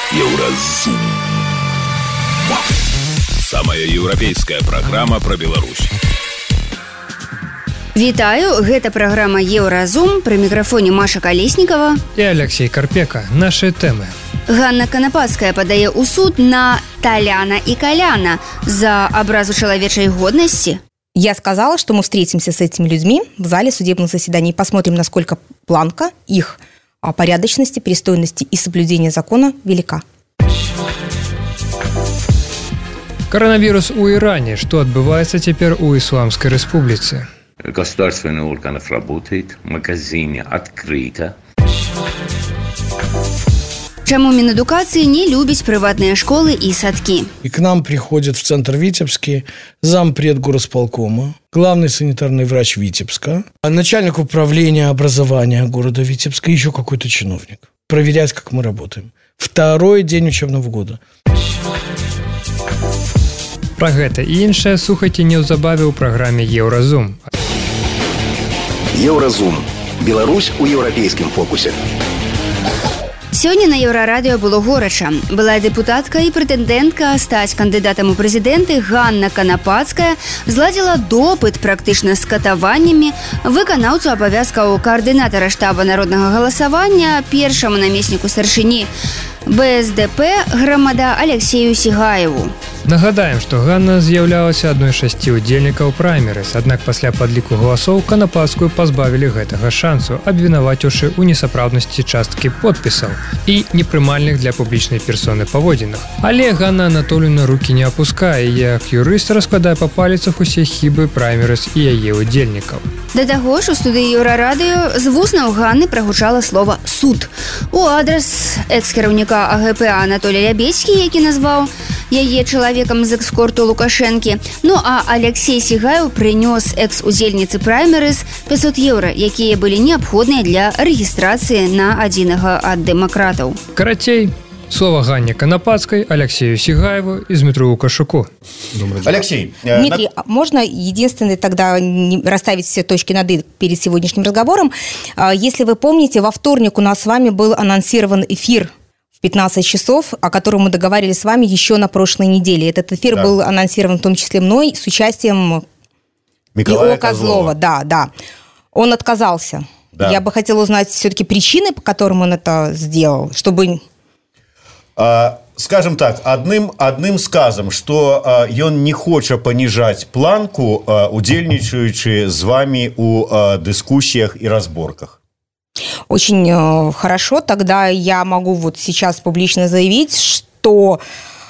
Еўразум. Самая еўрапейская праграма пра Беларусь. Вітаю, гэта праграма Еўразум, пры мікрафоне Маша Калеснікова і Алексей Карпека. Нашы тэмы. Ганна Канапацкая падае ў суд на Таляна и Коляна за образу человечей годности. Я сказала, что мы встретимся с этими людьми в зале судебных заседаний и посмотрим, насколько планка их порядочности, пристойности и соблюдения закона велика. Коронавирус у Иране. Что отбывается теперь у Исламской Республики? Государственный орган работает, магазины открыты. Чему Минэдукации не любит приватные школы и садки? И к нам приходит в центр Витебский зампред горосполкома, главный санитарный врач Витебска, начальник управления образования города Витебска, еще какой-то чиновник. Проверять, как мы работаем. Второй день учебного года. Про гэта і іншае слухайце неўзабаве ў праграме Еўразум. Еўразум. Беларусь у еўрапейскім фокусе. Сёння на Еўрарадыё было горача. Была дэпутатка і прэтэндэнтка стаць кандыдатам у прэзідэнты Ганна Канапацкая зладзіла допыт практычна з катаваннямі выканаўцу абавязкаў каардынатара штаба народнага галасавання, першаму намесніку старшыні БСДП грамада Алексею Сігаеву. Нагадаем, што Ганна з'яўлялася адной з 6 удзельнікаў праймерыз, аднак пасля падліку галасоў Канапацкую пазбавілі гэтага шансу, абвінаваціўшы ў несапраўднасці часткі подпісаў і непрымальных для публічнай персоны паводзінах. Але Ганна Анатольевна рукі не апускае, як юрыст раскладае па паліцах усе хібы праймерыз і яе удзельнікаў. Да таго ж у студыі Еўрарадыё з вуснаў Ганны прагучала слова «суд» у адрас экс-кіраўніка АГП Анатолія Лябедзькі, які назваў яе чалавекам з экскорту Лукашэнкі. Ну а Алексей Сігаев прынёс экс-удзельніцы праймерыз 500 еўра, якія былі неабходныя для рэгістрацыі на адзінага ад дэмакратаў. Карацей, слово Ганне Канапацкой, Алексею Сигаеву и Дмитрию Лукашуку. Алексей. Дмитрий, можно единственное тогда расставить все точки над «и» перед сегодняшним разговором? Если вы помните, во вторник у нас с вами был анонсирован эфир в 15 часов, о котором мы договаривались с вами еще на прошлой неделе. Этот эфир был анонсирован в том числе мной с участием Николая Козлова. Да. Он отказался. Да. Я бы хотела узнать все-таки причины, по которым он это сделал, чтобы... Скажем так, одним сказом, что ён не хоча паніжаць планку, удзельнічаючы з вами у дискуссиях и разборках. Очень хорошо. Тогда я могу вот сейчас публично заявить, что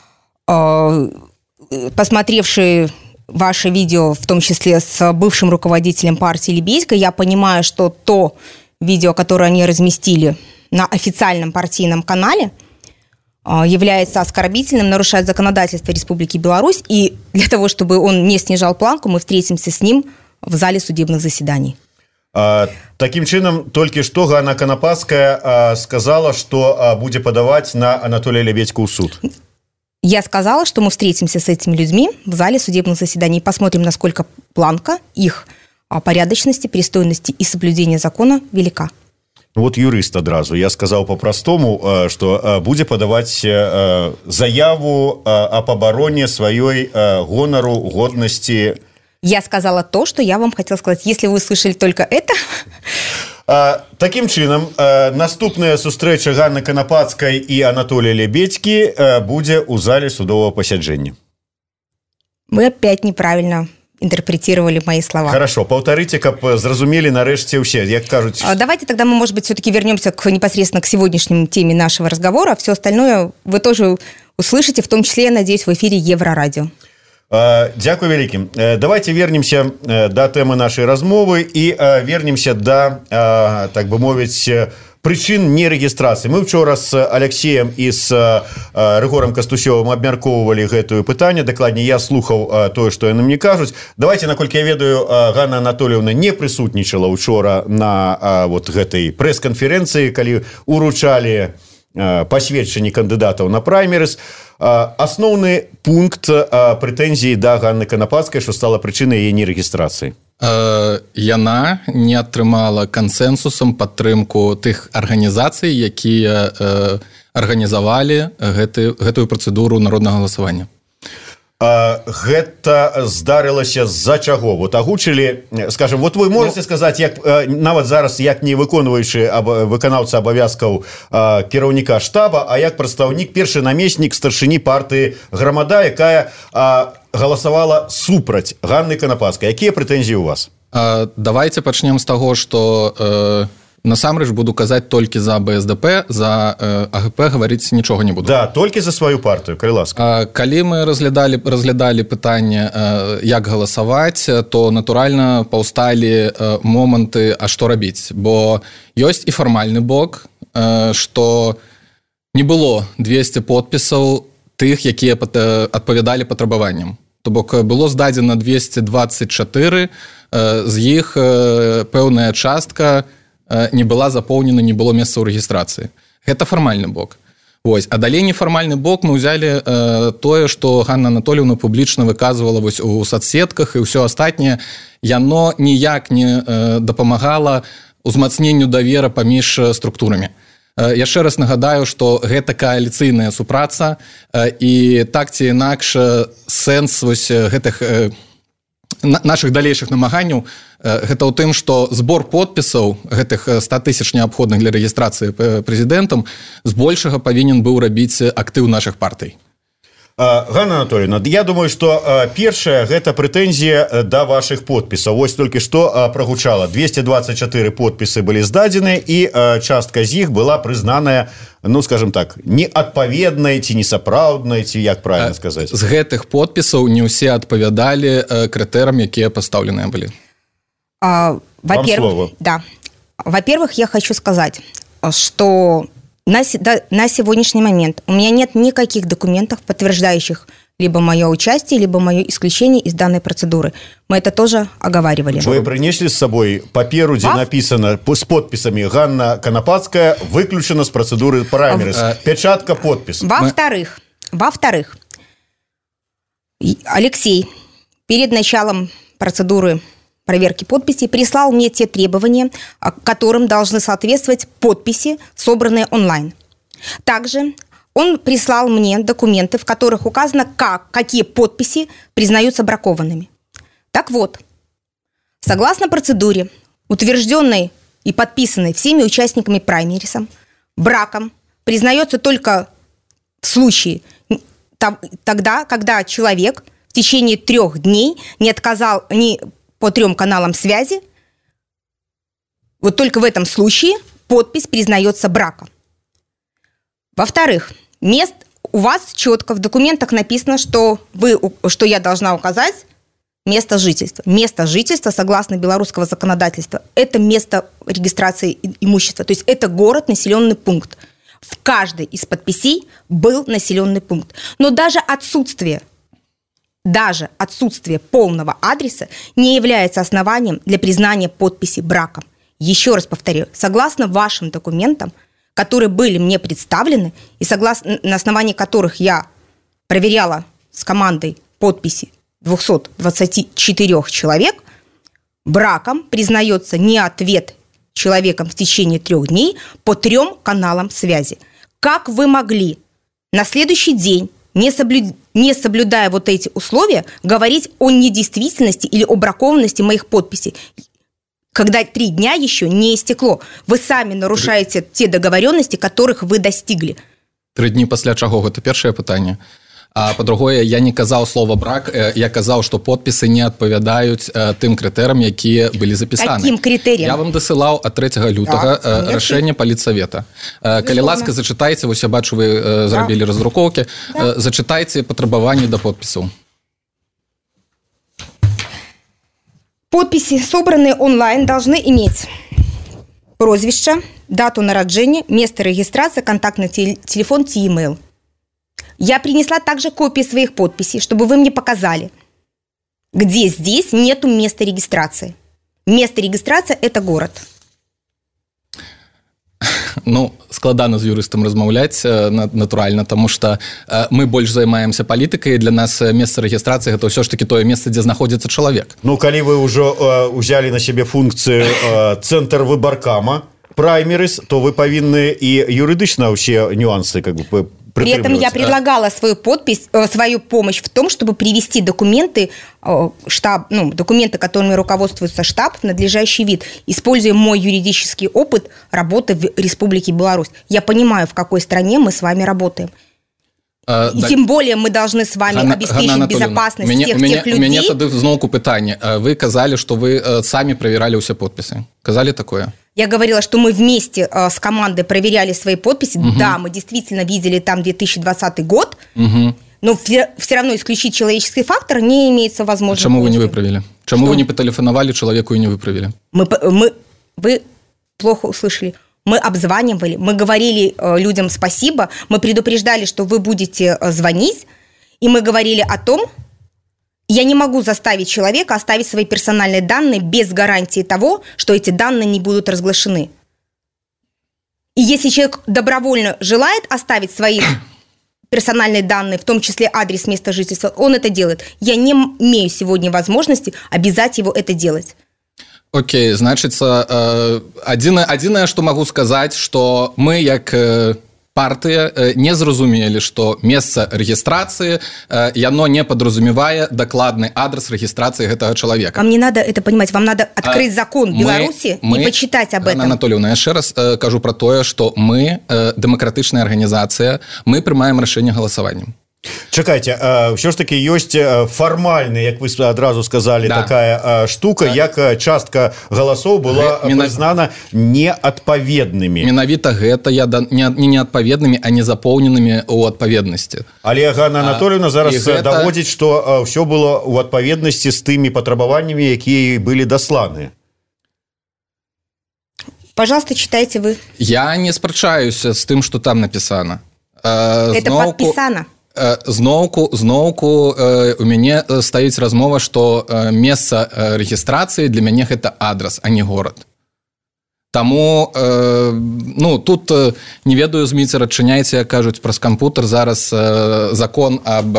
посмотревший ваше видео, в том числе с бывшим руководителем партии Лебедько, я понимаю, что то видео, которое они разместили на официальном партийном канале, является оскорбительным, нарушает законодательство Республики Беларусь, и для того, чтобы он не снижал планку, мы встретимся с ним в зале судебных заседаний. Таким чынам, только что Ганна Канапацкая сказала, что будет подавать на Анатолия Лебедько в суд. Я сказала, что мы встретимся с этими людьми в зале судебных заседаний и посмотрим, насколько планка их порядочности, пристойности и соблюдения закона велика. Вот юрыст адразу. Я сказал по-простому, что будет подавать заяву об обороне своей гонору, годности. Я сказала то, что я вам хотела сказать. Если вы слышали только это... Таким чынам, наступная сустрэча Ганны Канапацкай и Анатолия Лебедьки будет у зале судового пасяджэння. Вы опять неправильно интерпретировали мои слова. Хорошо, повторите, как зразумели нарэшце все. Як кажуть... Давайте тогда мы, может быть, все-таки вернемся непосредственно к сегодняшней теме нашего разговора. Все остальное вы тоже услышите, в том числе, я надеюсь, в эфире Еврорадио. Дякую вялікім. Давайте вернемся до темы нашей размовы и вернемся до, так бы мовіць, причын нерегистрации. Мы вчора с Алексеем и с Рыгором Кастусёвым абмяркоўвалі гэтую пытанне. Дакладней, я слухаў тое, што яны мне кажуць. Давайте, наколькі я ведаю, Ганна Анатольевна не прысутнічала учора на вот гэтай прэс-канферэнцыі, калі уручалі пасведчанні кандыдатаў на праймерыз. Асноўны пункт прэтэнзій да Ганны Канапацкай, што стала прычынай яе нерэгістрацыі. Яна не атрымала кансэнсусам падтрымку тых арганізацый, якія арганізавалі гэтую працэдуру народнага галасавання. Гэта здарылася з-за чаго? Вот агучылі, скажем, вот вы можете сказаць, як нават зараз як не выконваючы выканаўца абавязкаў кіраўніка штаба, а як прадстаўнік, першы намеснік старшыні партыі Грамада, якая галасавала супраць Ганны Канапацкай. Якія прэтэнзіі ў вас? Давайте пачнем з таго, што насамрэч буду казаць толькі за БСДП, за АГП гаварыць нічога не буду. Да, толькі за сваю партыю, калі ласка. Калі мы разглядалі пытанне, як галасаваць, то натуральна паўсталі моманты, а што рабіць? Бо ёсць і фармальны бок, што не было 200 подпісаў тых, якія адпавядалі патрабаванням. То бок было здадзена 224, з іх пэўная частка не была запоўнена, не было месца ў рэгістрацыі. Гэта фармальны бок. Вось. А далей нефармальны бок мы ўзялі тое, што Ганна Анатольевна публічна выказвала вось у соцсетках і ўсё астатняе. Яно ніяк не дапамагала ўзмацненню давера паміж структурамі. Яшчэ раз нагадаю, што гэта кааліцыйная супраца, і так ці інакш сэнс вось гэтых наших далейшых намаганняў гэта ў тым, што збор подпісаў гэтых 100 тысяч неабходных для рэгістрацыі прэзідэнтам збольшага павінен быў рабіць актыў нашых партый. Ганна Анатольевна, я думаю, што першая гэта прэтэнзія да вашых подпісаў. Вось толькі што прагучала. 224 подпісы былі здадзены, і частка з іх была прызнаная, ну, скажем так, неадпаведнай ці несапраўднай, ці як правильно сказаць. З гэтых подпісаў не ўсе адпавядалі крытэрам, якія пастаўленыя былі. Во-первых, да. Во-первых, я хочу сказать, что на сегодняшний момент у меня нет никаких документов, подтверждающих либо мое участие, либо мое исключение из данной процедуры. Мы это тоже оговаривали. Вы принесли с собой паперу, где написано с подписями «Ганна Канапацкая выключена с процедуры праймерис». Печатка, подпись. Во-вторых, Алексей перед началом процедуры проверки подписей прислал мне те требования, которым должны соответствовать подписи, собранные онлайн. Также он прислал мне документы, в которых указано, какие подписи признаются бракованными. Так вот, согласно процедуре, утвержденной и подписанной всеми участниками праймериса, браком признается только в случае тогда, когда человек в течение 3 дней не отказал по 3 каналам связи. Вот только в этом случае подпись признается браком. Во-вторых, у вас четко в документах написано, что я должна указать место жительства. Место жительства, согласно белорусского законодательства, это место регистрации имущества. То есть это город, населенный пункт. В каждой из подписей был населенный пункт. Но даже отсутствие полного адреса не является основанием для признания подписи браком. Еще раз повторю, согласно вашим документам, которые были мне представлены, и на основании которых я проверяла с командой подписи 224 человек, браком признается не ответ человеком в течение 3 дней по 3 каналам связи. Как вы могли на следующий день, не соблюдая вот эти условия, говорить о недействительности или о бракованности моих подписей, когда 3 дня еще не истекло? Вы сами нарушаете те договоренности, которых вы достигли. 3 дні пасля чаго? Гэта першае пытанне. А по-другое, я не казаў слова брак, я казаў, што подпісы не адпавядаюць тым крытэрам, якія былі запісаны. Каким крытэріям? Я вам дасылаў ад 3 лютага рашэнне палітсавета. Калі ласка, зачытайце, вось я бачу, вы зрабілі раздрукоўкі, зачытайце патрабаванні да подпісаў. Подписи, собранные онлайн, должны иметь прозвище, дату нараджения, место регистрации, контактный телефон, e-mail. Я принесла также копии своих подписей, чтобы вы мне показали, где здесь нету места регистрации. Место регистрации – это город. складана з юрыстам размаўляць натуральна, таму што мы больш займаемся палітыкай, для нас месца рэгістрацыі гэта ўсё ж такі тое месца, дзе знаходзіцца чалавек. Калі вы ўжо ўзялі на сябе функцыю цэнтр выбаркама, праймерис, то вы павінны і юрыдычна ўсе нюансы как бы. При этом я предлагала свою помощь в том, чтобы привести документы, документы, которыми руководствуется штаб, в надлежащий вид, используя мой юридический опыт работы в Республике Беларусь. Я понимаю, в какой стране мы с вами работаем. И тем более мы должны с вами обеспечить безопасность всех тех людей. У меня тогда зноўку пытанне. Вы казали, что вы сами проверяли все подписи. Казали такое? Я говорила, что мы вместе с командой проверяли свои подписи. Да, мы действительно видели там 2020 год, но все равно исключить человеческий фактор не имеется возможности. Чему вы не выправили? Чему вы не потелефоновали человеку и не выправили? Вы плохо услышали. Мы обзванивали, мы говорили людям спасибо, мы предупреждали, что вы будете звонить, и мы говорили о том, я не могу заставить человека оставить свои персональные данные без гарантии того, что эти данные не будут разглашены. И если человек добровольно желает оставить свои персональные данные, в том числе адрес, место жительства, он это делает. Я не имею сегодня возможности обязать его это делать. Окей, значыцца, адзінае, што магу сказаць, што мы, як партыя, не зразумелі, што месца рэгістрацыі, яно не падразумевае дакладны адрес рэгістрацыі гэтага чалавека. Вам не надо это понимать, вам надо открыть закон Беларуси и почитать об этом. Ганна Анатольевна, яшчэ раз кажу пра тое, што мы, дэмакратычная арганізацыя, мы прымаем рашэнне галасаваннем. Чакайце, ўсё ж таки ёсць фармальны, як вы адразу сказалі, такая штука, як частка галасоў была прызнана неадпаведнымі. Менавіта гэта не неадпаведнымі, а не запоўненымі ў адпаведнасці. Але Ганна Анатольевна зараз даводзіць, што ўсё было ў адпаведнасці з тымі патрабаваннямі, якія былі дасланы. Пожалуйста, читайте вы. Я не спрачаюся з тым, што там напісана. Это падпісана. Зноўку у мяне стаіць размова, што месца рэгістрацыі для мяне гэта адрес, а не горад. Таму тут не ведаю, зміцер, адчыняйце, кажуць праз кампутер зараз закон аб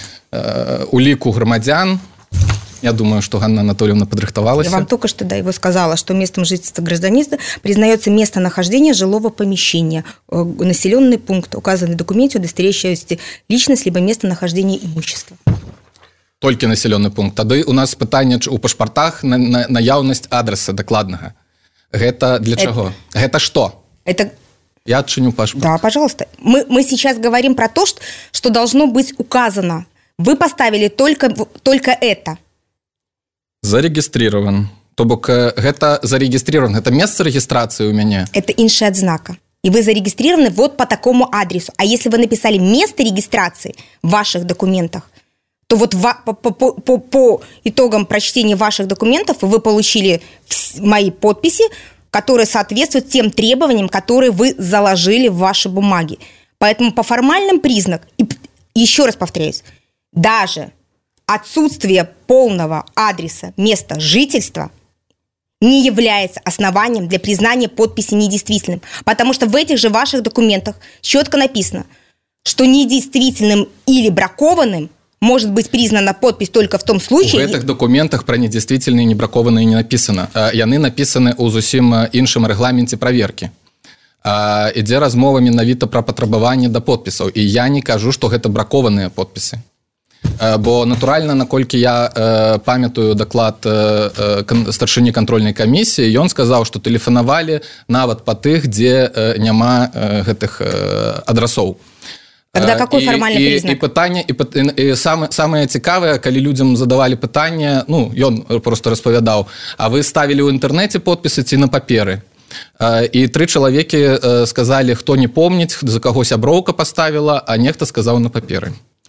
уліку грамадзян. Я думаю, что Ганна Анатольевна подрыхтовалась. Я вам только что его сказала, что местом жительства гражданина признается местонахождение жилого помещения, населенный пункт, указанный в документе, удостоверяющий личность, либо местонахождение имущества. Только населенный пункт. Тады у нас пытанне у пашпартах на наяўнасць адреса дакладнага. Гэта для чаго? Это что? Я адчыню пашпарт. Да, пожалуйста. Мы сейчас говорим про то, что должно быть указано. Вы поставили только это. Зарегистрирован. То бок гэта зарегистрирован. Это место регистрации у меня. Это іншая адзнака. И вы зарегистрированы вот по такому адресу. А если вы написали место регистрации в ваших документах, то вот по итогам прочтения ваших документов вы получили мои подписи, которые соответствуют тем требованиям, которые вы заложили в ваши бумаги. Поэтому по формальным признакам, и еще раз повторяюсь, даже отсутствие полного адреса места жительства не является основанием для признания подписи недействительным. Потому что в этих же ваших документах четко написано, что недействительным или бракованным может быть признана подпись только в том случае... В этих документах про недействительные и небракованные не написано. Яны написаны у зусім іншым рэгламенце праверкі. Ідзе размова менавіта пра патрабаванне да подпісаў. І я не кажу, што гэта бракованыя подпісы. Бо натуральна, наколькі я памятаю даклад старшыні кантрольнай камісіі, ён сказаў, што тэлефанавалі нават па тых, дзе няма гэтых адрасоў. Тогда какой формальный признак? І пытанне, і самае цікавае, калі людзям задавалі пытанне, ён просто распавядаў, а вы ставілі ў інтэрнэце подпісы ці на паперы? І 3 чалавекі сказалі, хто не помніць, за каго сяброўка паставіла, а нехта сказаў на паперы.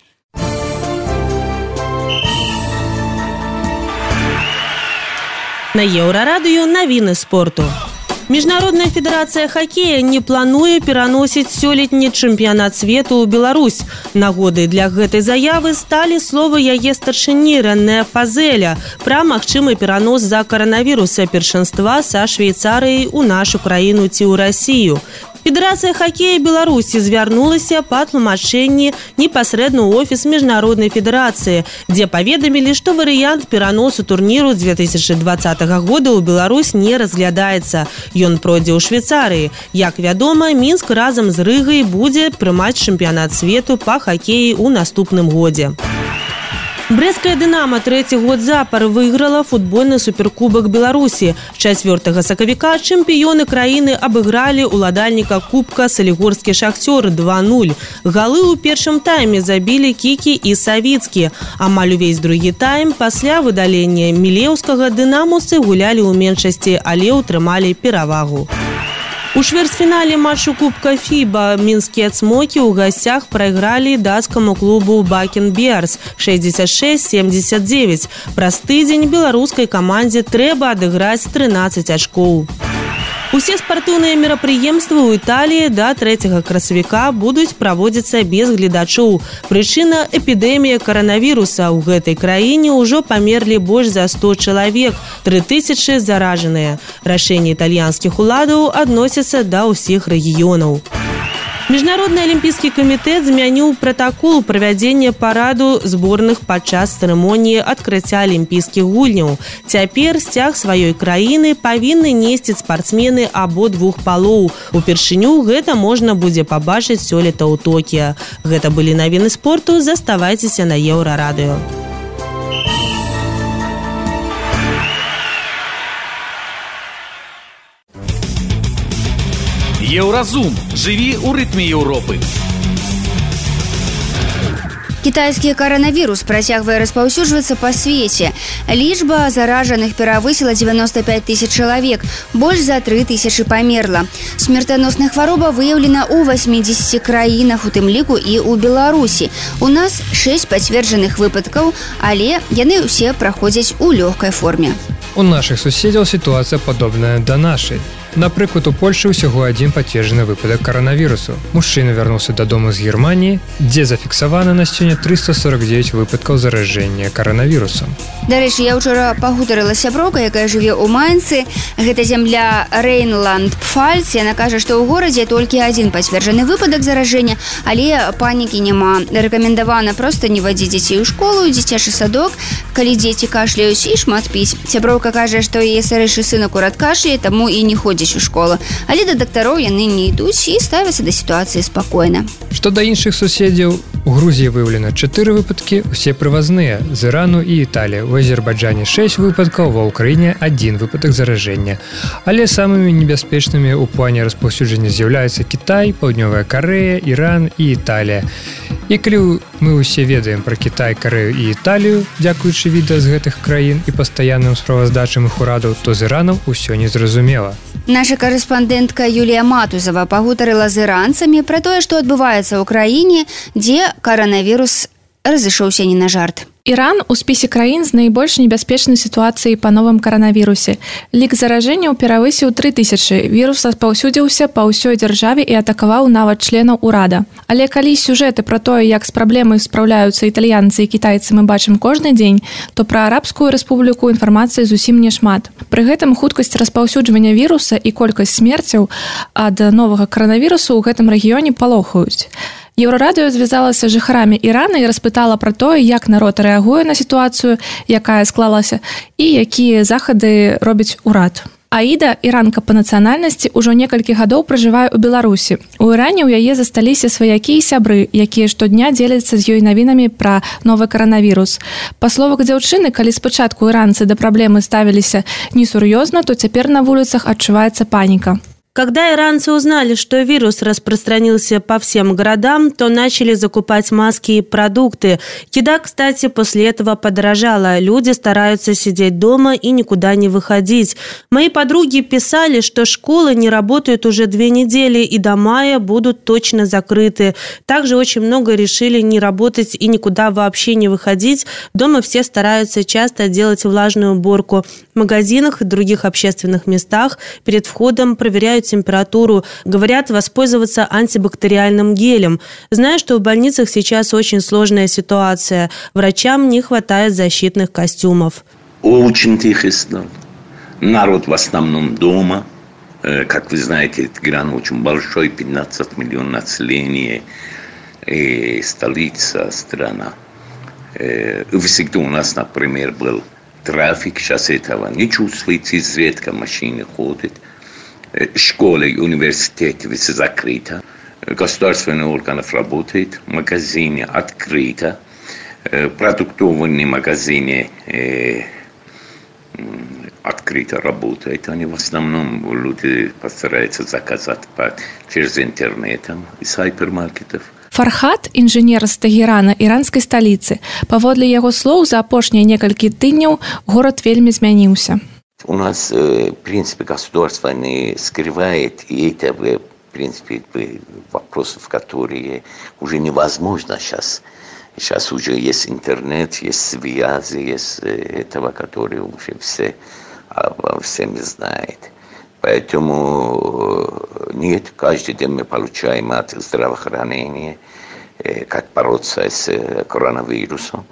На Еўрарадыё навіны спорту. Міжнародная федэрацыя хакея не плануе пераносіць сёлетні чэмпіянат свету ў Беларусь. Нагодай для гэтай заявы сталі словы яе старшыні Рэнэ Фазэля пра магчымы перанос з-за каранавіруса першынства са Швейцарыяй у нашу краіну ці ў Расію. Федерация хоккея Беларуси звярнулася па тлумачэнні непасрэдна ў офіс міжнароднай федэрацыі, дзе паведамілі, што варыянт пераносу турніру 2020 года ў Беларусь не разглядаецца. Ён пройдзе ў Швейцарыі. Як вядома, Мінск разам з Рыгай будзе прымаць чэмпіянат свету па хакеі ў наступным годзе. Брэсцкая «Дынамо» трэці год запар выйграла футбольны суперкубак Беларусі. 4 сакавіка чэмпіёны краіны абыгралі ўладальніка кубка салігорскі «Шахцёр» 2-0. Галы ў першым тайме забілі Кікі і Савіцкі. Амаль увесь другі тайм пасля выдалення мілеўскага дынамаўцы гулялі ў меншасці, але ўтрымалі перавагу. У чвэрцьфінале матчу кубка ФІБА мінскія цмокі ў гасцях прайгралі дацкаму клубу «Бакен Берс» 66-79. Праз тыдзень беларускай камандзе трэба адыграць 13 ачкоў. Усе спартыўныя мерапрыемствы ў Італіі да 3 красавіка будуць праводзіцца без гледачоў. Прычына – эпідэмія каранавіруса. У гэтай краіне ўжо памерлі больш за 100 чалавек, 3000 заражаныя. Рашэнне італьянскіх уладаў адносіцца да ўсіх рэгіёнаў. Міжнародны алімпійскі камітэт змяніў пратакол правядзення параду зборных падчас цырымоніі адкрыцця алімпійскіх гульняў. Цяпер сцяг сваёй краіны павінны несці спартсмены абодвух палоў. Упершыню гэта можна будзе пабачыць сёлета ў Токіа. Гэта былі навіны спорту. Заставайцеся на Еўрарадыё. Еўразум. Жыві ў рытме Еўропы. Китайский коронавирус працягвае распаўсюджвацца па свеце. Лічба заражаных перавысіла 95 000 чалавек, больш за 3 000 памерла. Смертаносная хвароба выяўлена ў 80 краінах, у тым ліку і ў Беларусі. У нас 6 пацверджаных выпадкаў, але яны ўсе праходзяць у лёгкай форме. У нашых суседзяў сітуацыя падобная да нашай. Напрыклад, у Польшы ўсяго адзін пацверджаны выпадак каранавірусу. Мужчына вярнуўся дадому з Германіі, дзе зафіксавана на сёння 349 выпадкаў заражэння каранавірусам. Дарэчы, я ўчора пагутарыла сяброўка, якая жыве ў Майнцы. Гэта зямля Рэйнланд-Пфальц. Яна кажа, што ў горадзе толькі адзін пацверджаны выпадак заражэння, але панікі няма. Рэкамендавана проста не вадзіць дзяцей у школу, дзіцячы садок, калі дзеці кашляюць, і шмат піць. Сяброўка кажа, што яе старэйшы сын акурат кашляе, таму і не ходзіць у школу. Але да дактароў яны не ідуць і ставяцца да сітуацыі спакойна. Што да іншых суседзяў, у Грузіі выяўлена 4 выпадкі, усе прывазныя, з Ірану і Італіі. У Азербайджане 6 выпадкаў, ва Ўкраіне 1 выпадак заражэння. Але самымі небяспечнымі ў плане распаўсюджання з'яўляюцца Кітай, Паўднёвая Карэя, Іран і Італія. І калі мы ўсе ведаем пра Кітай, Карэю і Італію, дзякуючы відэа з гэтых краін і пастаянным справаздачам іх урадаў, то з Іранам усё незразумела. Наша карэспандэнтка Юлія Матузава пагутарыла з іранцамі пра тое, што адбываецца ў краіне, дзе каранавірус разышоўся не на жарт. Іран у спісе краін з найбольш небяспечнай сітуацыяй па новым каранавірусе. Лік заражэнняў перавысіў 3000. Вірус распаўсюдзіўся па ўсёй дзяржаве і атакаваў нават членаў урада. Але калі сюжэты пра тое, як з праблемай спраўляюцца італьянцы і кітайцы мы бачым кожны дзень, то пра Арабскую рэспубліку інфармацыі зусім няшмат. Пры гэтым хуткасць распаўсюджвання віруса і колькасць смерцяў ад новага каранавірусу ў гэтым рэгіёне палохаюць. Еўрарадыё звязалася з жыхарамі Ірана і распытала пра тое, як народ рэагуе на сітуацыю, якая склалася, і якія захады робіць урад. Аіда, іранка па нацыянальнасці, ужо некалькі гадоў пражывае ў Беларусі. У Іране ў яе засталіся сваякі і сябры, якія штодня дзеляцца з ёй навінамі пра новы каранавірус. Па словах дзяўчыны, калі спачатку іранцы да праблемы ставіліся несур'ёзна, то цяпер на вуліцах адчуваецца паніка. Когда иранцы узнали, что вирус распространился по всем городам, то начали закупать маски и продукты. Еда, кстати, после этого подорожала. Люди стараются сидеть дома и никуда не выходить. Мои подруги писали, что школы не работают уже 2 недели и до мая будут точно закрыты. Также очень много решили не работать и никуда вообще не выходить. Дома все стараются часто делать влажную уборку. В магазинах и других общественных местах перед входом проверяют температуру, говорят воспользоваться антибактериальным гелем. Знаю, что в больницах сейчас очень сложная ситуация. Врачам не хватает защитных костюмов. Очень тихий стал. Народ в основном дома. Как вы знаете, Тегеран очень большой, 15 миллионов населения, и столица страна. Всегда у нас, например, был трафик, сейчас этого не чувствуется, изредка машины ходят. Школы, университеты все закрыты. Государственные органы работают, магазины открыты, продуктовые магазины открыто работают. Они в основном люди постараются заказать через интернет из хайпермаркетов. Фархат, інжынер з Тегерана, іранскай сталіцы. Паводле яго слоў, за апошнія некалькі тыдняў горад вельмі змяніўся. У нас, в принципе, государство не скрывает, и это, в принципе, вопросы, которые уже невозможно сейчас. Сейчас уже есть интернет, есть связи, есть этого, которые уже все всем знают. Поэтому нет, каждый день мы получаем от здравоохранения, как бороться с коронавирусом.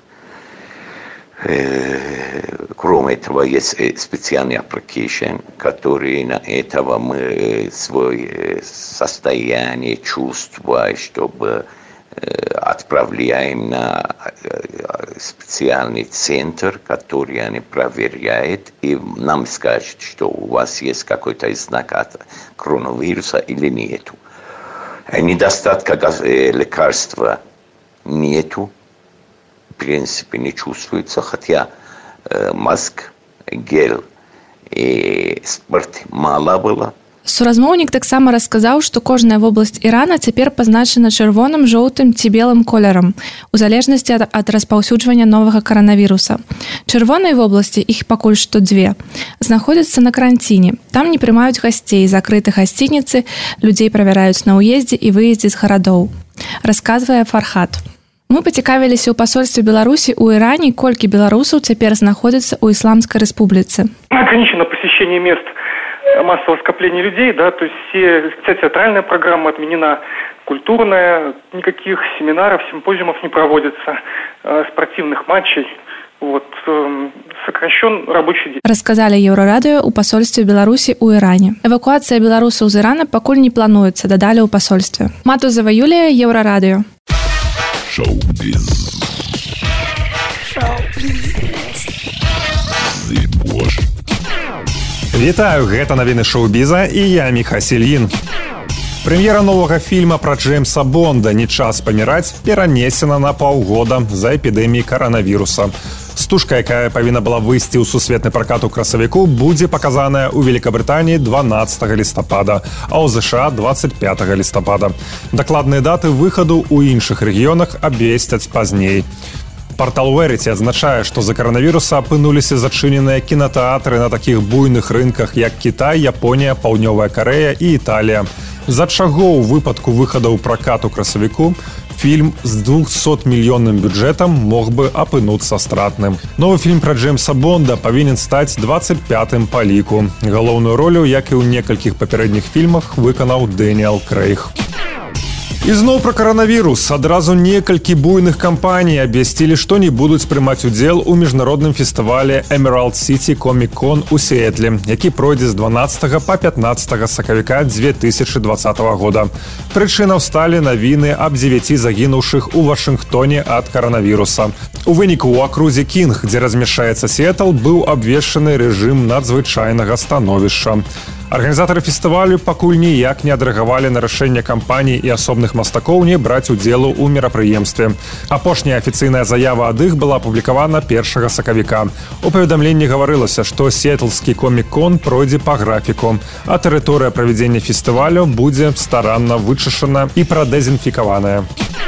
Кроме этого, есть специальный application, который на этого мы свое состояние чувства, чтобы отправляем на специальный центр, который они проверяют, и нам скажут, что у вас есть какой-то знак от коронавируса или нету. Недостатка лекарства нету, в принципе, не чувствуется, хотя маск, гель и спирт мало было. Суразмоўнік таксама расказаў, што кожная вобласць Ірана цяпер пазначана чырвоным, жоўтым ці белым колерам, у залежнасці ад распаўсюджвання новага каранавіруса. Чырвоныя вобласці, іх пакуль што 2, знаходзяцца на каранціне. Там не прымаюць гасцей, закрыты гасцініцы, людзей правяраюць на ўездзе і выездзе з гарадоў. Расказвае Фархат. Мы пацікавіліся ў пасольстве Беларусі ў Іране, колькі беларусаў цяпер знаходзяцца ў Исламской Республике. Ограничено посещение мест массового скопления людей, да, то есть вся театральная программа отменена, культурная, никаких семинаров, симпозиумов не проводится, спортивных матчей, вот, сокращен рабочий день. Рассказали Еврорадио у посольстве Беларуси у Иране. Эвакуация белорусов из Ирана пакуль не плануется, додали у посольстве. Матузова Юлия, Еврорадио. Шоу-биз. Вітаю, гэта навіны шоу-біза і я Міха Сельін. Прэм'ера новага фільма пра Джеймса Бонда «Не час паміраць» перанесена на паўгода з-за эпідэміі каранавіруса. Стужка, якая павінна была выйсці ў сусветны пракат у красавіку, будзе паказаная ў Великабрытаніі 12 лістапада, а ў ЗША 25 лістапада. Дакладныя даты выхаду ў іншых рэгіёнах абвесцяць пазней. Портал Verity адзначае, што з-за каранавіруса апынуліся зачыненыя кінатэатры на такіх буйных рынках, як Кітай, Японія, Паўднёвая Карэя і Італія. З-за чаго ў выпадку выхада ў пракат у красавіку фільм з 200-мільённым бюджэтам мог бы апынуцца стратным. Новы фільм пра Джеймса Бонда павінен стаць 25-м па ліку. Галоўную ролю, як і ў некалькіх папярэдніх фільмах, выканаў Дэніэл Крэйг. І зноў пра каранавірус. Адразу некалькі буйных кампаній абвясцілі, што не будуць прымаць удзел у міжнародным фестывале Emerald City Comic Con у Сіэтле, які пройдзе з 12 па 15 сакавіка 2020 года. Прычынаў сталі навіны аб 9 загінуўшых у Вашынгтоне ад каранавіруса. У выніку ў акрузе Кінг, дзе размяшчаецца Сіэтл, быў абвешчаны рэжым надзвычайнага становішча. Арганізатары фестывалю пакуль ніяк не адрэагавалі на рашэнне кампаній і асобных мастакоў не браць удзелу ў мерапрыемстве. Апошняя афіцыйная заява ад іх была апублікавана 1 сакавіка. У паведамленні гаварылася, што сіэтлскі комік-кон пройдзе па графіку, а тэрыторыя правядзення фестывалю будзе старанна вычышана і прадэзінфікаваная.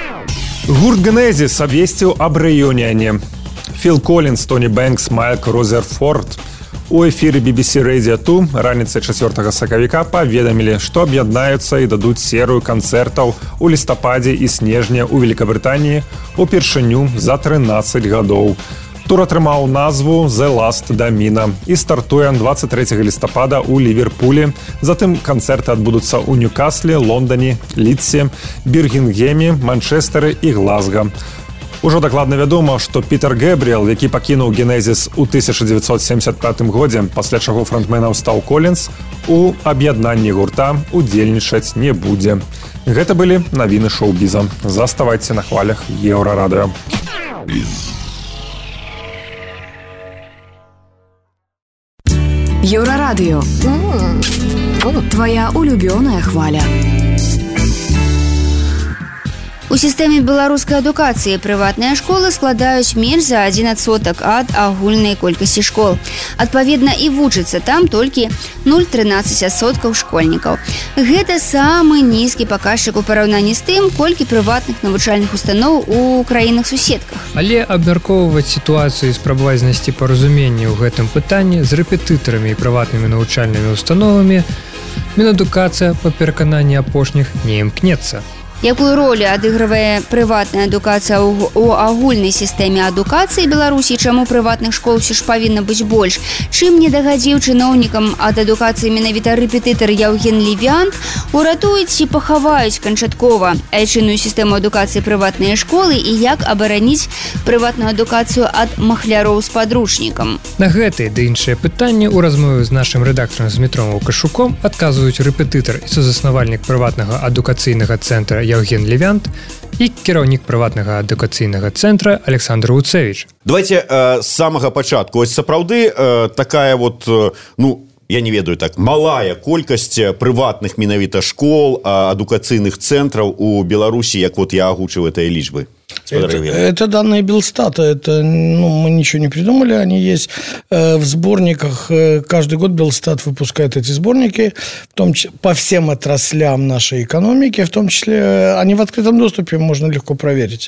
Гурт Генезіс абвесціў аб рэюніяне. Філ Коллінс, Тоні Бэнкс, Майк Розерфорд у эфіры BBC Radio 2 раніцай 4 сакавіка паведамілі, што аб'яднаюцца і дадуць серыю канцэртаў у лістападзе і снежні ў Великабрытаніі упершыню за 13 гадоў. Тур атрымаў назву «The Last Domino» і стартуе 23 лістапада ў Ліверпулі. Затым канцэрты адбудуцца ў Ньюкасле, Лондані, Лідсе, Біргінгеме, Манчэстэры і Глазга. Ужо дакладна вядома, што Пітер Гэбріэл, які пакінуў Генезіс у 1975 годзе, пасля чаго фронтменам стаў Колінз, у аб'яднанні гурта удзельнічаць не будзе. Гэта былі навіны шоу-біза. Заставайце на хвалях Еўрарадыё. Еўрарадыё. Твоя улюбёная хваля. У сістэме беларускай адукацыі прыватныя школы складаюць менш за 1% ад агульнай колькасці школ. Адпаведна, і вучыцца там толькі 0,13% школьнікаў. Гэта самы нізкі паказчык у параўнанні з тым, колькі прыватных навучальных устаноў у краінах-суседках. Але абмяркоўваць сітуацыю і спрабаваць знайсці паразуменне ў гэтым пытанні з рэпетытарамі і прыватнымі навучальнымі установамі Мінадукацыя, па перакананні апошніх, не імкнецца. Якую ролю адыгрывае прыватная адукацыя ў агульнай сістэме адукацыі Беларусі, чаму прыватных школ ўсё ж павінна быць больш? Чым не дагадзіў чыноўнікам ад адукацыі менавіта рэпетытар Яўген Левіант, уратуюць ці пахаваюць канчаткова айчынную сістэму адукацыі прыватныя школы і як абараніць прыватную адукацыю ад махляроў з падручнікам? На гэтыя ды іншыя пытанні ў размове з нашым рэдактарам Змітром Лукашуком адказваюць рэпетытар і сузаснавальнік прыватнага адукацыйнага цэнтра Яўген Левіант і кіраўнік прыватнага адукацыйнага цэнтра Александр Уцевіч. Давайте з самага пачатку. Ось сапраўды такая вот, я не ведаю, так малая колькасць прыватных менавіта школ, адукацыйных цэнтраў у Беларусі, як вот я агучыў гэтыя лічбы. Это данные Белстата, это мы ничего не придумали, они есть в сборниках, каждый год Белстат выпускает эти сборники, в том числе по всем отраслям нашей экономики, в том числе они в открытом доступе, можно легко проверить.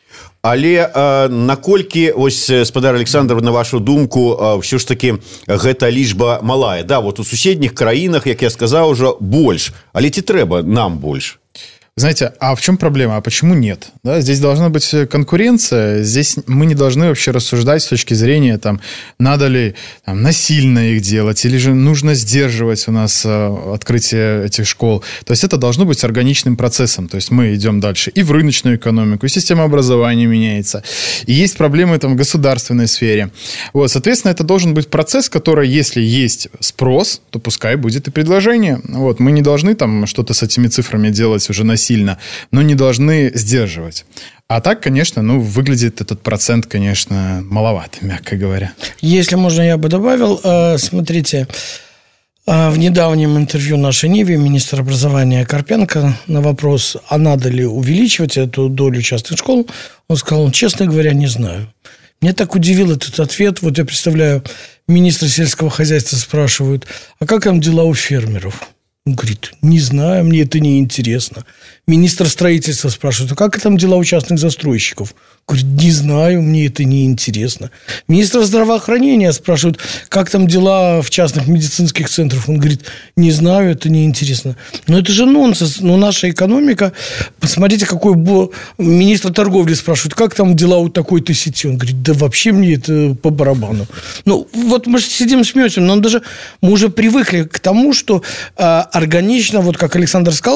Але наколькі, ось, спадар Александр, на вашу думку, ўсё ж таки гэта лічба малая? Да, вот у суседніх краінах, як я сказаў, ужо больш, але ці трэба нам больш? Знаете, а в чем проблема? А почему нет? Да, здесь должна быть конкуренция. Здесь мы не должны вообще рассуждать с точки зрения, надо ли насильно их делать, или же нужно сдерживать у нас открытие этих школ. То есть это должно быть органичным процессом. То есть мы идем дальше и в рыночную экономику, и система образования меняется. И есть проблемы в государственной сфере. Вот, соответственно, это должен быть процесс, который, если есть спрос, то пускай будет и предложение. Вот, мы не должны что-то с этими цифрами делать уже насильно, но не должны сдерживать. А так, конечно, выглядит этот процент, конечно, маловато, мягко говоря. Если можно, я бы добавил, смотрите, в недавнем интервью нашей Ниве министр образования Карпенко на вопрос, а надо ли увеличивать эту долю частных школ, он сказал, честно говоря, не знаю. Меня так удивил этот ответ. Вот я представляю, министра сельского хозяйства спрашивают, а как там дела у фермеров? Он говорит, не знаю, мне это не интересно. Министр строительства спрашивает, а как там дела у частных застройщиков? Говорит, не знаю, мне это не интересно. Министр здравоохранения спрашивает, как там дела в частных медицинских центрах? Он говорит, не знаю, это не интересно. Но это же нонсенс. Наша экономика, посмотрите, какой министр торговли спрашивает, как там дела у такой-то сети? Он говорит, да вообще мне это по барабану. Вот мы же сидим смеемся, но мы уже привыкли к тому, что органично, вот как Александр сказал,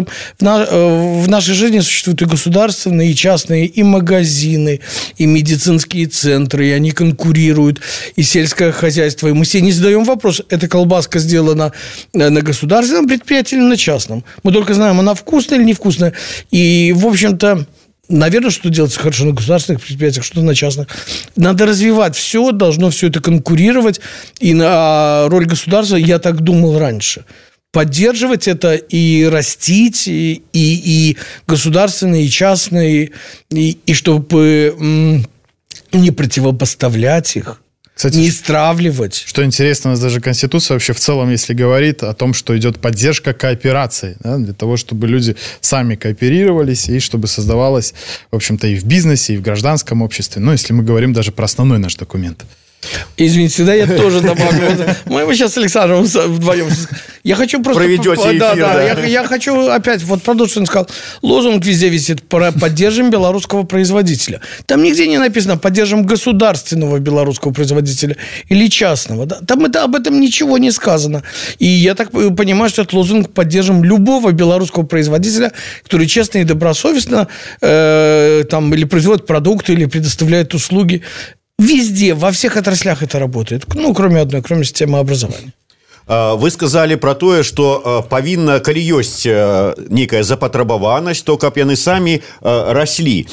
в нашей жизни существуют и государственные, и частные, и магазины, и медицинские центры, и они конкурируют, и сельское хозяйство. И мы себе не задаем вопрос, эта колбаска сделана на государственном предприятии или на частном. Мы только знаем, она вкусная или невкусная. И, в общем-то, наверное, что делается хорошо на государственных предприятиях, что на частных. Надо развивать все, должно все это конкурировать. И на роль государства, я так думал раньше, поддерживать это и растить, и государственные, и частные, и чтобы не противопоставлять их. Кстати, не стравливать. Что интересно, у нас даже Конституция вообще в целом, если говорит о том, что идет поддержка кооперации, да, для того, чтобы люди сами кооперировались и чтобы создавалось, в общем-то, и в бизнесе, и в гражданском обществе. Если мы говорим даже про основной наш документ. Извините, да, я тоже добавлю. Мы сейчас с Александром вдвоем. Я хочу просто... Проведете эфир, да. Я хочу опять вот продолжить, что он сказал. Лозунг везде висит: поддержим белорусского производителя. Там нигде не написано поддержим государственного белорусского производителя или частного. Да? Там об этом ничего не сказано. И я так понимаю, что это лозунг поддержим любого белорусского производителя, который честно и добросовестно там или производит продукты, или предоставляет услуги. Везде, во всех отраслях это работает. Ну, кроме одной, кроме системы образования. Вы сказали про тое, што павінна, калі ёсць нейкая запатрабаванасць, то каб яны самі раслі.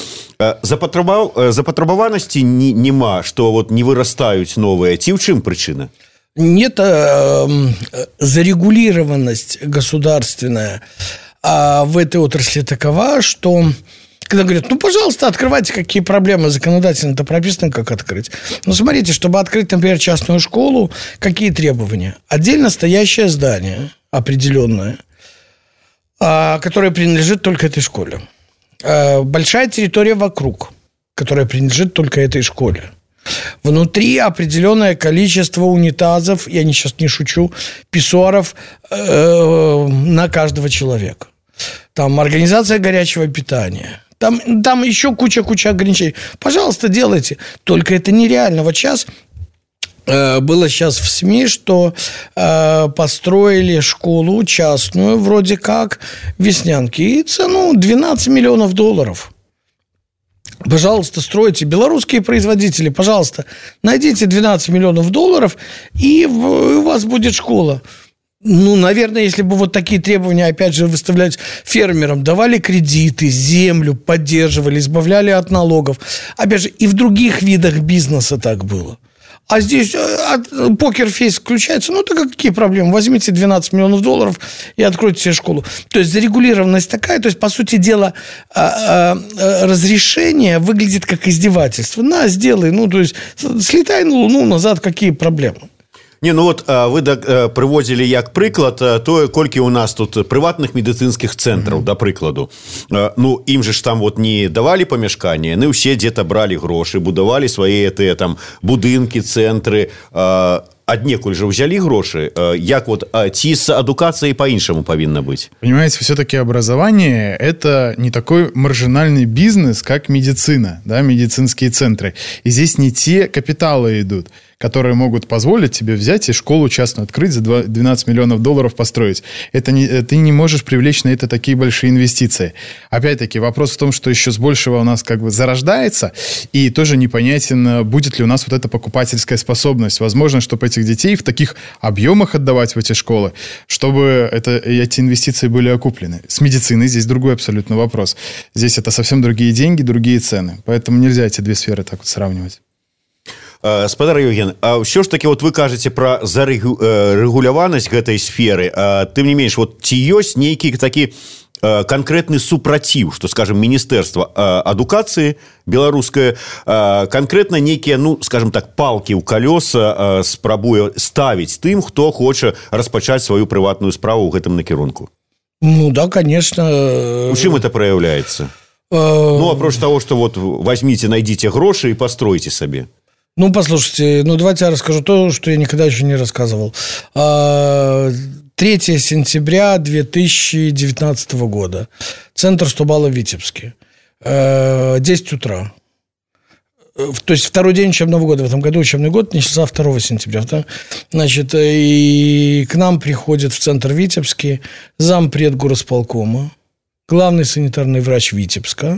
Запатрабаванасці няма, што вот не вырастаюць новыя. Ці ў чым прычына? Нет, зарегулированность государственная в этой отрасли такова, что... Когда говорят, ну, пожалуйста, открывайте, какие проблемы законодательно-то прописаны, как открыть. Ну, смотрите, чтобы открыть, например, частную школу, какие требования? Отдельно стоящее здание определенное, которое принадлежит только этой школе. Большая территория вокруг, которая принадлежит только этой школе. Внутри определенное количество унитазов, я сейчас не шучу, писсуаров на каждого человека. Там организация горячего питания. Там еще куча ограничений. Пожалуйста, делайте. Только это нереально. Вот сейчас было сейчас в СМИ, что построили школу частную, вроде как, в Веснянке, и цену $12 миллионов. Пожалуйста, стройте. Белорусские производители, пожалуйста, найдите $12 миллионов, и у вас будет школа. Ну, наверное, если бы вот такие требования, опять же, выставлять фермерам, давали кредиты, землю, поддерживали, избавляли от налогов. Опять же, и в других видах бизнеса так было. А здесь покерфейс включается. Ну, так какие проблемы? Возьмите $12 миллионов и откройте себе школу. То есть зарегулированность такая. То есть, по сути дела, разрешение выглядит как издевательство. На, сделай. Ну, то есть, слетай на Луну, назад, какие проблемы? Не, ну вот вы прыводзілі як прыклад тое, колькі у нас тут прыватных медыцынскіх цэнтраў, да прыкладу. Ну, ім же ж там вот не давалі памяшканне, яны ўсе дзе-то бралі грошы, будавалі свае тыя там будынкі, цэнтры, аднекуль же ўзялі грошы. Як вот, ці с адукацыяй по-іншаму павінна быць? Понимаете, все-таки образование – это не такой маржинальный бизнес, как медицина, да, медицинские центры. И здесь не те капиталы идут, которые могут позволить тебе взять и школу частную открыть, за $12 миллионов построить. Ты не можешь привлечь на это такие большие инвестиции. Опять-таки, вопрос в том, что еще с большего у нас как бы зарождается, и тоже непонятен, будет ли у нас вот эта покупательская способность. Возможно, чтобы этих детей в таких объемах отдавать в эти школы, чтобы эти инвестиции были окуплены. С медициной здесь другой абсолютно вопрос. Здесь это совсем другие деньги, другие цены. Поэтому нельзя эти две сферы так вот сравнивать. Спадар Евген, а ўсё ж таки вот вы кажаце пра зарэгуляванасць гэтай сферы, тым не менш, вот ці ёсць нейкі такі конкретны супраціў, што, скажем, Міністэрства адукацыі беларускае конкретна нейкія, ну, скажем так, палкі ў калёса спрабуе ставіць тым, хто хоча распачаць сваю прыватную справу ў гэтым накірунку? Ну да, конечно. У чым это проявляется? Ну, апроч того, что вот возьмите, найдите гроши и постройте себе. Ну, послушайте, давайте я расскажу то, что я никогда еще не рассказывал. 3 сентября 2019 года. Центр Стобала в Витебске. 10 утра. То есть, второй день учебного года. В этом году учебный год начался 2 сентября. Значит, и к нам приходит в центр Витебский зампред горосполкома, главный санитарный врач Витебска,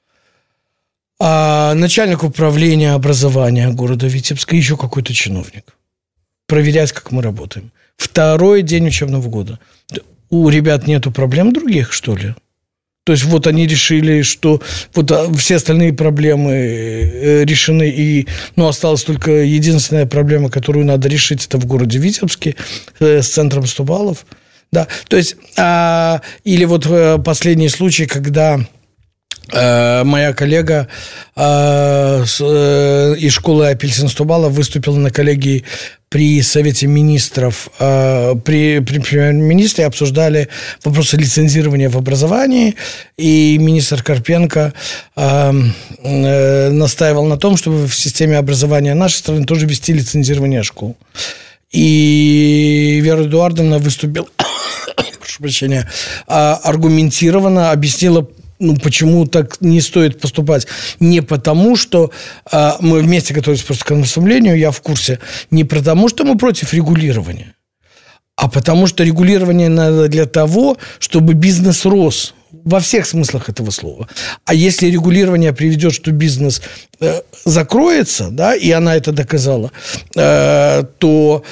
начальник управления образования города Витебска, еще какой-то чиновник. Проверять, как мы работаем. Второй день учебного года. У ребят нету проблем других, что ли? То есть, вот они решили, что вот все остальные проблемы решены, и осталась только единственная проблема, которую надо решить, это в городе Витебске с центром Стобалов. Да. То есть, или вот последний случай, когда моя коллега из школы «Апельсин Стубала» выступила на коллегии при Совете министров, при премьер-министре обсуждали вопросы лицензирования в образовании, и министр Карпенко настаивал на том, чтобы в системе образования нашей страны тоже ввести лицензирование школ. И Вера Эдуардовна выступила, прошу прощения, аргументированно объяснила, почему так не стоит поступать. Не потому, что мы вместе готовились просто к выступлению, я в курсе, не потому, что мы против регулирования, а потому, что регулирование надо для того, чтобы бизнес рос. Во всех смыслах этого слова. А если регулирование приведет, что бизнес закроется, да, и она это доказала, то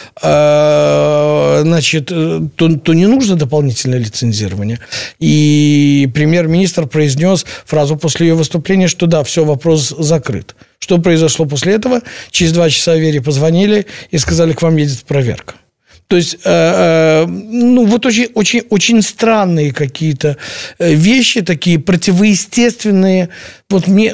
не нужно дополнительное лицензирование. И премьер-министр произнес фразу после ее выступления, что да, все, вопрос закрыт. Что произошло после этого? Через 2 часа Вере позвонили и сказали, к вам едет проверка. То есть, вот очень странные какие-то вещи, такие противоестественные. Вот мне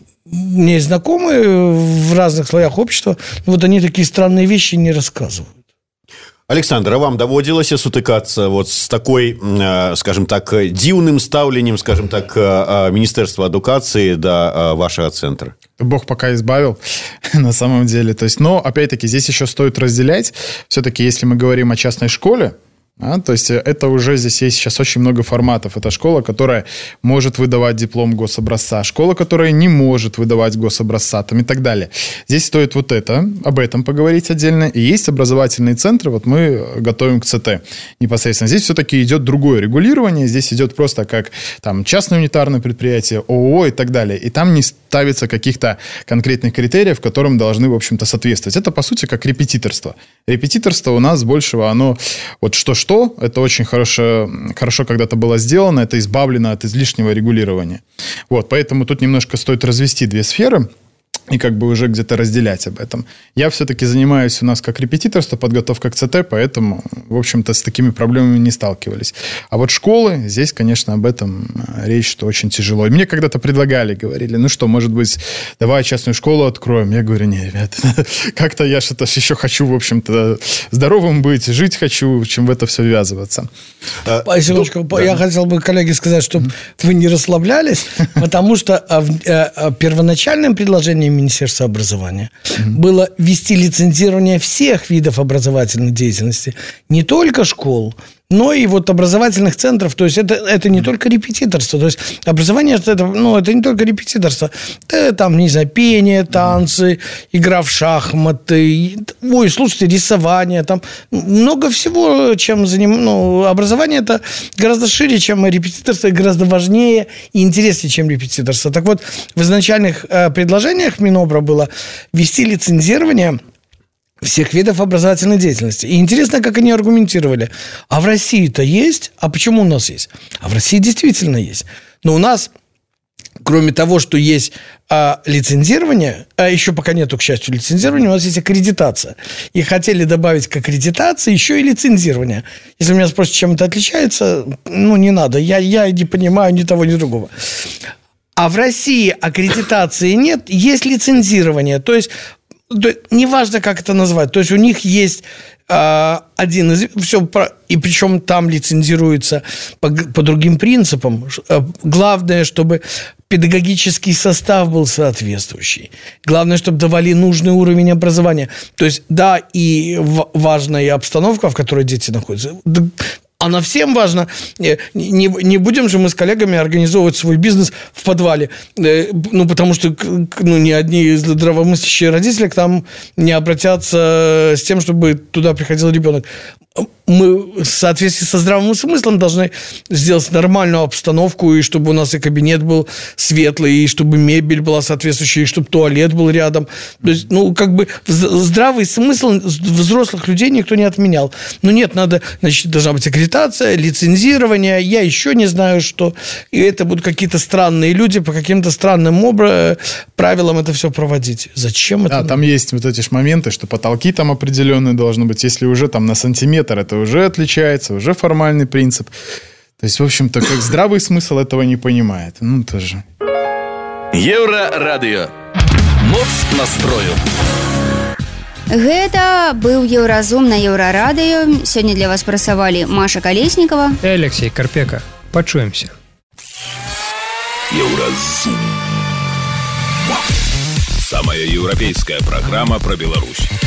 есть знакомые в разных слоях общества, вот они такие странные вещи не рассказывают. Александр, а вам доводилось сутыкаться вот с такой, скажем так, дивным ставленнем, скажем так, Министерства адукации до вашего центра? Бог пока избавил, на самом деле. То есть, но, опять-таки, здесь еще стоит разделять. Все-таки, если мы говорим о частной школе, то есть это уже здесь есть сейчас очень много форматов. Это школа, которая может выдавать диплом гособразца, школа, которая не может выдавать гособразца, там, и так далее. Здесь стоит об этом поговорить отдельно. И есть образовательные центры, вот мы готовим к ЦТ непосредственно. Здесь все-таки идет другое регулирование, здесь идет просто как там частное унитарное предприятие, ООО и так далее. И там не ставится каких-то конкретных критериев, которым должны, в общем-то, соответствовать. Это, по сути, как репетиторство. Репетиторство у нас большего, оно вот что-что, это очень хорошо когда-то было сделано, это избавлено от излишнего регулирования. Вот, поэтому тут немножко стоит развести 2 сферы и как бы уже где-то разделять об этом. Я все-таки занимаюсь у нас как репетиторство, подготовка к ЦТ, поэтому, в общем-то, с такими проблемами не сталкивались. А вот школы, здесь, конечно, об этом речь, что очень тяжело. И мне когда-то предлагали, говорили, может быть, давай частную школу откроем. Я говорю, не, ребят, как-то я что-то еще хочу, в общем-то, здоровым быть, жить хочу, чем в это все ввязываться. Секундочку, я хотел бы, коллеги, сказать, чтобы вы не расслаблялись, потому что первоначальным предложением Министерства образования было ввести лицензирование всех видов образовательной деятельности, не только школ, но и вот образовательных центров. То есть это не только репетиторство. То есть образование это не только репетиторство. Это там, не знаю, пение, танцы, игра в шахматы, слушайте, рисование, там много всего, чем образование это гораздо шире, чем репетиторство, и гораздо важнее и интереснее, чем репетиторство. Так вот, в изначальных предложениях Минобра было ввести лицензирование всех видов образовательной деятельности. И интересно, как они аргументировали. А в России-то есть? А почему у нас есть? А в России действительно есть. Но у нас, кроме того, что есть лицензирование, еще пока нету, к счастью, лицензирования, у нас есть аккредитация. И хотели добавить к аккредитации еще и лицензирование. Если меня спросят, чем это отличается, не надо. Я не понимаю ни того, ни другого. А в России аккредитации нет, есть лицензирование. То есть неважно, как это назвать. То есть у них есть один из... И причем там лицензируется по другим принципам. Главное, чтобы педагогический состав был соответствующий. Главное, чтобы давали нужный уровень образования. То есть, да, и важная обстановка, в которой дети находятся. Она всем важна. Не будем же мы с коллегами организовывать свой бизнес в подвале. Потому что ни одни здравомыслящие родители к нам не обратятся с тем, чтобы туда приходил ребенок. Мы в соответствии со здравым смыслом должны сделать нормальную обстановку, и чтобы у нас и кабинет был светлый, и чтобы мебель была соответствующая, и чтобы туалет был рядом. То есть, здравый смысл взрослых людей никто не отменял. Но нет, должна быть аккредитация, лицензирование, я еще не знаю, что. И это будут какие-то странные люди по каким-то странным правилам это все проводить. Зачем это? Там есть вот эти моменты, что потолки там определенные должны быть. Если уже там на сантиметр, это уже отличается, уже формальный принцип. То есть, в общем-то, как здравый смысл этого не понимает. Ну, тоже. Еўрарадыё. Моц настрою. Гэта быў Еўразум на Еўрарадыё. Сёння для вас працавалі Маша Колеснікова и Алексей Карпека. Пачуемся. Еўразум. Самая европейская программа про Беларусь.